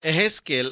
एहेजकेल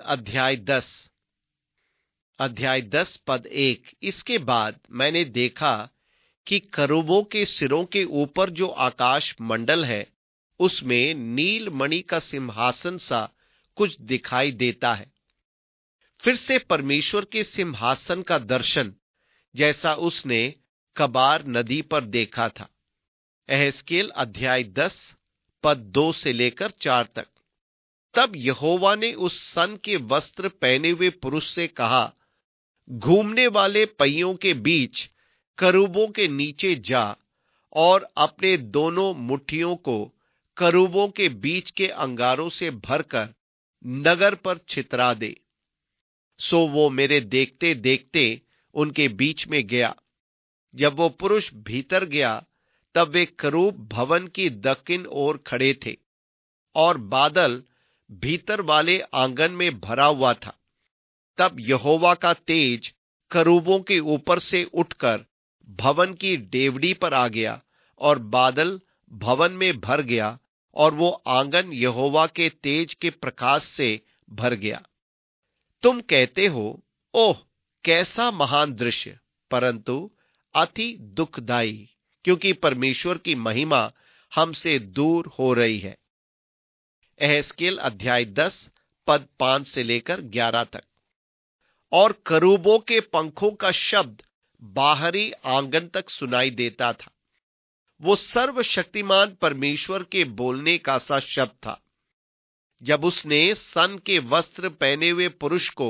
अध्याय 10 पद 1। इसके बाद मैंने देखा कि करूबों के सिरों के ऊपर जो आकाश मंडल है उसमें नील मणि का सिंहासन सा कुछ दिखाई देता है। फिर से परमेश्वर के सिंहासन का दर्शन जैसा उसने कबार नदी पर देखा था। एहेजकेल अध्याय 10 पद 2 से लेकर 4 तक। तब यहोवा ने उस सन के वस्त्र पहने हुए पुरुष से कहा, घूमने वाले पहियों के बीच करूबों के नीचे जा और अपने दोनों मुट्ठियों को करूबों के बीच के अंगारों से भरकर नगर पर छितरा दे। सो वो मेरे देखते देखते उनके बीच में गया। जब वो पुरुष भीतर गया तब वे करूब भवन की दक्षिण ओर खड़े थे और बादल भीतर वाले आंगन में भरा हुआ था। तब यहोवा का तेज करूबों के ऊपर से उठकर भवन की डेवड़ी पर आ गया और बादल भवन में भर गया और वो आंगन यहोवा के तेज के प्रकाश से भर गया। तुम कहते हो, ओह कैसा महान दृश्य, परंतु अति दुखदाई, क्योंकि परमेश्वर की महिमा हमसे दूर हो रही है। एहेजकेल अध्याय 10 पद 5 से लेकर 11 तक। और करूबों के पंखों का शब्द बाहरी आंगन तक सुनाई देता था। वो सर्वशक्तिमान परमेश्वर के बोलने का सा शब्द था। जब उसने सन के वस्त्र पहने हुए पुरुष को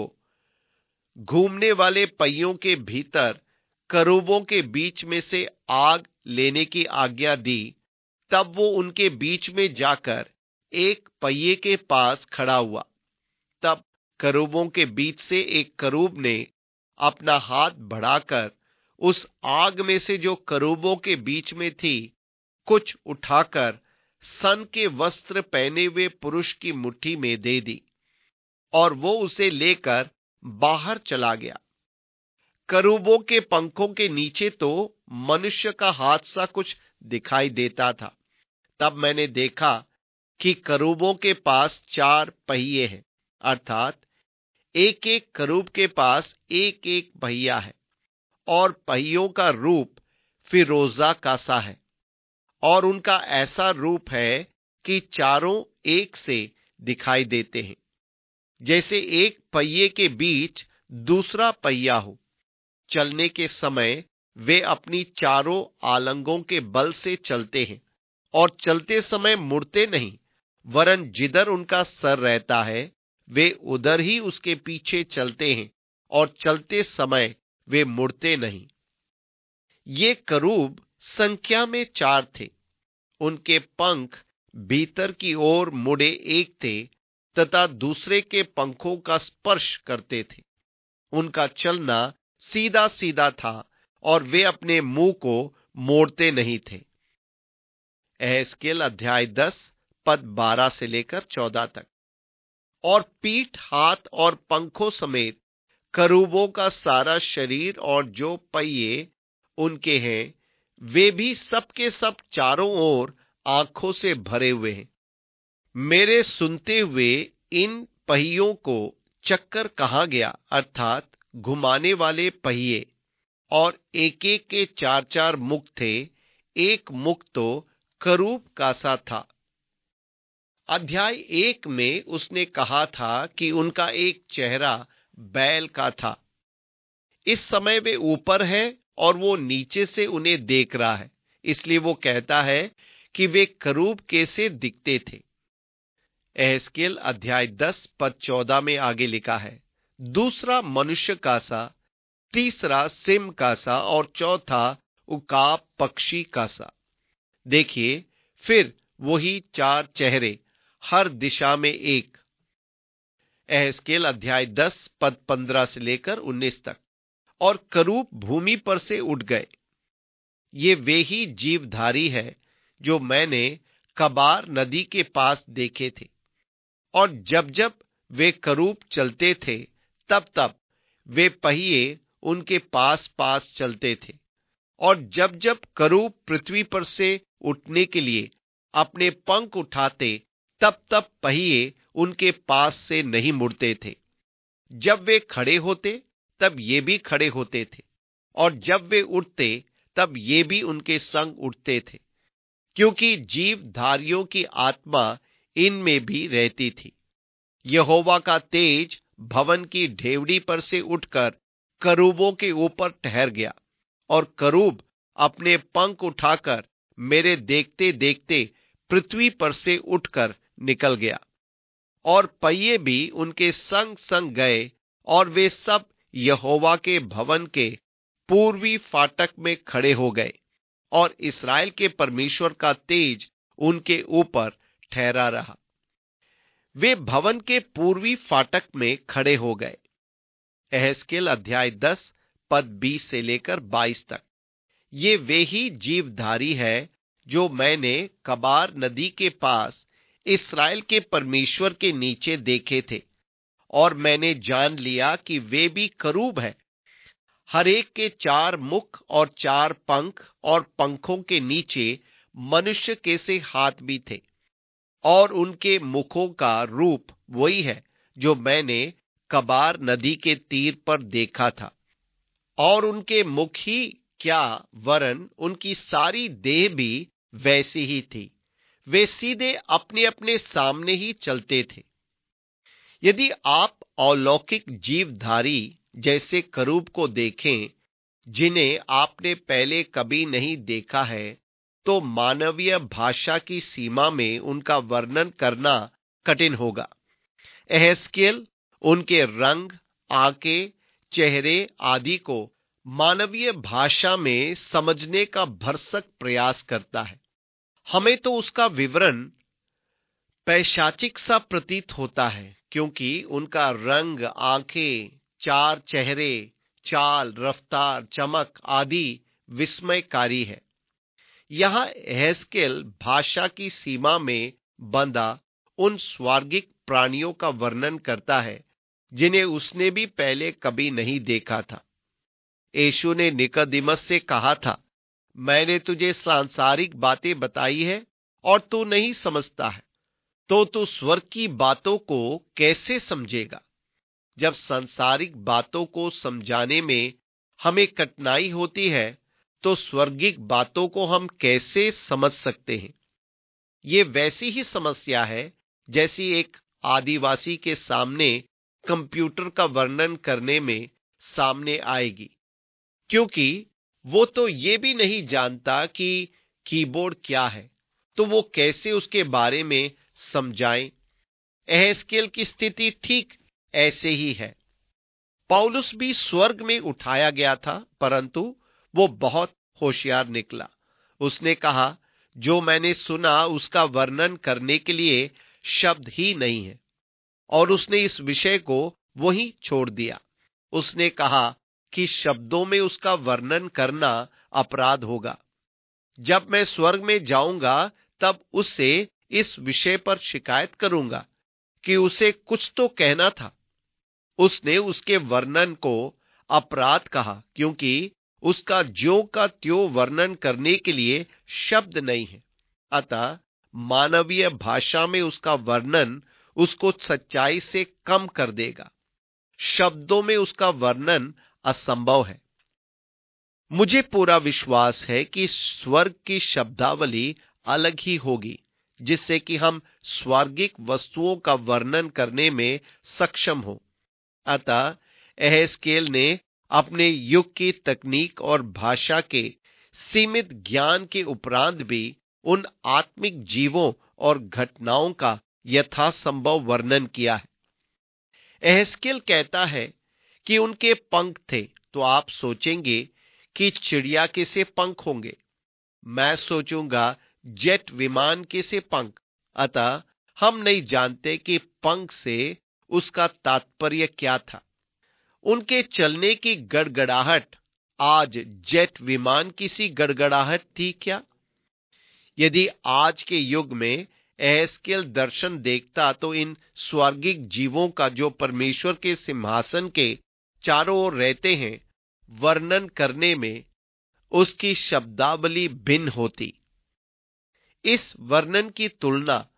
घूमने वाले पहियों के भीतर करूबों के बीच में से आग लेने की आज्ञा दी, तब वो उनके बीच में जाकर एक पहिए के पास खड़ा हुआ। तब करूबों के बीच से एक करूब ने अपना हाथ बढ़ाकर उस आग में से जो करूबों के बीच में थी कुछ उठाकर सन के वस्त्र पहने हुए पुरुष की मुट्ठी में दे दी और वो उसे लेकर बाहर चला गया। करूबों के पंखों के नीचे तो मनुष्य का हाथ सा कुछ दिखाई देता था। तब मैंने देखा कि करूबों के पास 4 पहिए हैं, अर्थात एक एक करूब के पास एक एक पहिया है और पहियों का रूप फिरोजा का सा है और उनका ऐसा रूप है कि चारों एक से दिखाई देते हैं, जैसे एक पहिए के बीच दूसरा पहिया हो। चलने के समय वे अपनी चारों आलंगों के बल से चलते हैं और चलते समय मुड़ते नहीं, वरन जिधर उनका सर रहता है वे उधर ही उसके पीछे चलते हैं और चलते समय वे मुड़ते नहीं। ये करूब संख्या में 4 थे। उनके पंख भीतर की ओर मुड़े एक थे तथा दूसरे के पंखों का स्पर्श करते थे। उनका चलना सीधा सीधा था और वे अपने मुंह को मोड़ते नहीं थे। एहेजकेल अध्याय 10 पद 12 से लेकर 14 तक। और पीठ, हाथ और पंखों समेत करूबों का सारा शरीर और जो पहिए उनके हैं वे भी सबके सब चारों ओर आंखों से भरे हुए हैं। मेरे सुनते हुए इन पहियों को चक्कर कहा गया, अर्थात घुमाने वाले पहिए, और एक एक के 4-4 मुख थे। एक मुख तो करूब का सा था। अध्याय 1 में उसने कहा था कि उनका एक चेहरा बैल का था। इस समय वे ऊपर है और वो नीचे से उन्हें देख रहा है, इसलिए वो कहता है कि वे करूब कैसे दिखते थे। एहेजकेल अध्याय 10 पद 14 में आगे लिखा है, दूसरा मनुष्य का सा, तीसरा सिंह का सा और चौथा उकाब पक्षी का सा। देखिए, फिर वही 4 चेहरे, हर दिशा में एक। एहेजकेल अध्याय 10 पद 15 से लेकर 19 तक। और करूब भूमि पर से उठ गए। ये वे ही जीवधारी है जो मैंने कबार नदी के पास देखे थे। और जब जब वे करूब चलते थे तब तब वे पहिए उनके पास पास चलते थे। और जब जब करूब पृथ्वी पर से उठने के लिए अपने पंख उठाते तब तब पहिए उनके पास से नहीं मुड़ते थे। जब वे खड़े होते तब ये भी खड़े होते थे, और जब वे उठते तब ये भी उनके संग उठते थे, क्योंकि जीवधारियों की आत्मा इनमें भी रहती थी। यहोवा का तेज भवन की ढेवड़ी पर से उठकर करूबों के ऊपर ठहर गया, और करूब अपने पंख उठाकर मेरे देखते देखते पृथ्वी पर से उठकर निकल गया, और पहिए भी उनके संग संग गए, और वे सब यहोवा के भवन के पूर्वी फाटक में खड़े हो गए, और इस्राएल के परमेश्वर का तेज उनके ऊपर ठहरा रहा। वे भवन के पूर्वी फाटक में खड़े हो गए। एहेजकेल अध्याय 10 पद 20 से लेकर 22 तक। ये वे ही जीवधारी है जो मैंने कबार नदी के पास इस्राएल के परमेश्वर के नीचे देखे थे, और मैंने जान लिया कि वे भी करूब है। हर एक के 4 मुख और 4 पंख, और पंखों के नीचे मनुष्य के से हाथ भी थे, और उनके मुखों का रूप वही है जो मैंने कबार नदी के तीर पर देखा था। और उनके मुख ही क्या, वरन उनकी सारी देह भी वैसी ही थी। वे सीधे अपने अपने सामने ही चलते थे। यदि आप अलौकिक जीवधारी जैसे करूब को देखें, जिन्हें आपने पहले कभी नहीं देखा है, तो मानवीय भाषा की सीमा में उनका वर्णन करना कठिन होगा। एहेजकेल उनके रंग, आंखें, चेहरे आदि को मानवीय भाषा में समझने का भरसक प्रयास करता है। हमें तो उसका विवरण पैशाचिक सा प्रतीत होता है, क्योंकि उनका रंग, आंखें, 4 चेहरे, चाल, रफ्तार, चमक आदि विस्मयकारी है। यहां एहेजकेल भाषा की सीमा में बंधा उन स्वर्गिक प्राणियों का वर्णन करता है जिन्हें उसने भी पहले कभी नहीं देखा था। यीशु ने निकोदेमस से कहा था, मैंने तुझे सांसारिक बातें बताई है और तू नहीं समझता है, तो तू स्वर्ग की बातों को कैसे समझेगा? जब सांसारिक बातों को समझाने में हमें कठिनाई होती है, तो स्वर्गिक बातों को हम कैसे समझ सकते हैं? ये वैसी ही समस्या है जैसी एक आदिवासी के सामने कंप्यूटर का वर्णन करने में सामने आएगी, क्योंकि वो तो ये भी नहीं जानता कि कीबोर्ड क्या है, तो वो कैसे उसके बारे में समझाएं। एहेजकेल की स्थिति ठीक ऐसे ही है। पौलुस भी स्वर्ग में उठाया गया था, परंतु वो बहुत होशियार निकला। उसने कहा, जो मैंने सुना उसका वर्णन करने के लिए शब्द ही नहीं है, और उसने इस विषय को वहीं छोड़ दिया। उसने कहा कि शब्दों में उसका वर्णन करना अपराध होगा। जब मैं स्वर्ग में जाऊंगा तब उससे इस विषय पर शिकायत करूंगा कि उसे कुछ तो कहना था। उसने उसके वर्णन को अपराध कहा, क्योंकि उसका ज्यों का त्यों वर्णन करने के लिए शब्द नहीं है। अतः मानवीय भाषा में उसका वर्णन उसको सच्चाई से कम कर देगा। शब्दों में उसका वर्णन असंभव है। मुझे पूरा विश्वास है कि स्वर्ग की शब्दावली अलग ही होगी, जिससे कि हम स्वर्गिक वस्तुओं का वर्णन करने में सक्षम हो। अतः एहेजकेल ने अपने युग की तकनीक और भाषा के सीमित ज्ञान के उपरांत भी उन आत्मिक जीवों और घटनाओं का यथासंभव वर्णन किया है। एहेजकेल कहता है कि उनके पंख थे, तो आप सोचेंगे कि चिड़िया के से पंख होंगे। मैं सोचूंगा जेट विमान के से पंख। अतः हम नहीं जानते कि पंख से उसका तात्पर्य क्या था। उनके चलने की गड़गड़ाहट आज जेट विमान की सी गड़गड़ाहट थी क्या? यदि आज के युग में एहेजकेल दर्शन देखता, तो इन स्वर्गिक जीवों का जो परमेश्वर के सिंहासन के चारों ओर रहते हैं, वर्णन करने में उसकी शब्दावली भिन्न होती। इस वर्णन की तुलना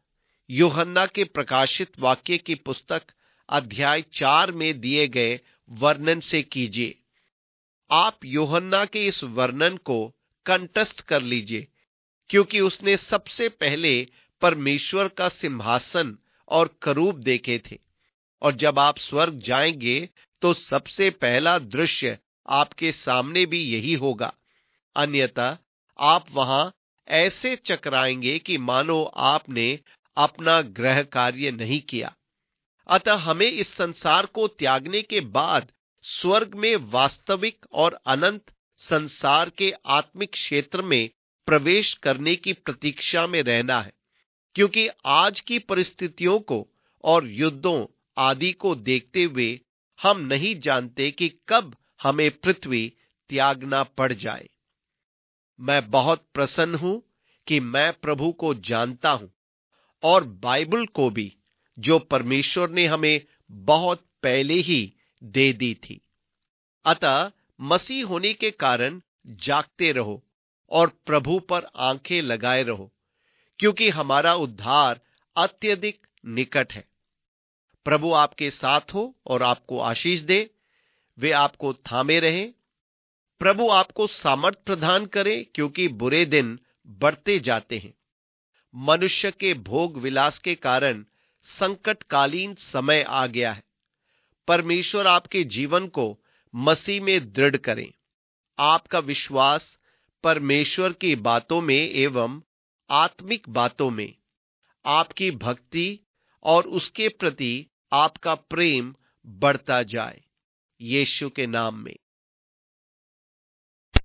यूहन्ना के प्रकाशित वाक्य की पुस्तक अध्याय 4 में दिए गए वर्णन से कीजिए। आप यूहन्ना के इस वर्णन को कंठस्थ कर लीजिए, क्योंकि उसने सबसे पहले परमेश्वर का सिंहासन और करूब देखे थे। और जब आप स्वर्ग जाएंगे तो सबसे पहला दृश्य आपके सामने भी यही होगा। अन्यथा आप वहां ऐसे चकराएंगे कि मानो आपने अपना गृह कार्य नहीं किया। अतः हमें इस संसार को त्यागने के बाद स्वर्ग में वास्तविक और अनंत संसार के आत्मिक क्षेत्र में प्रवेश करने की प्रतीक्षा में रहना है, क्योंकि आज की परिस्थितियों को और युद्धों आदि को देखते हुए हम नहीं जानते कि कब हमें पृथ्वी त्यागना पड़ जाए। मैं बहुत प्रसन्न हूं कि मैं प्रभु को जानता हूं और बाइबल को भी, जो परमेश्वर ने हमें बहुत पहले ही दे दी थी। अतः मसीह होने के कारण जागते रहो और प्रभु पर आंखें लगाए रहो, क्योंकि हमारा उद्धार अत्यधिक निकट है। प्रभु आपके साथ हो और आपको आशीष दे। वे आपको थामे रहें। प्रभु आपको सामर्थ प्रदान करे, क्योंकि बुरे दिन बढ़ते जाते हैं। मनुष्य के भोग विलास के कारण संकटकालीन समय आ गया है। परमेश्वर आपके जीवन को मसीह में दृढ़ करें। आपका विश्वास परमेश्वर की बातों में एवं आत्मिक बातों में, आपकी भक्ति और उसके प्रति आपका प्रेम बढ़ता जाए। यीशु के नाम में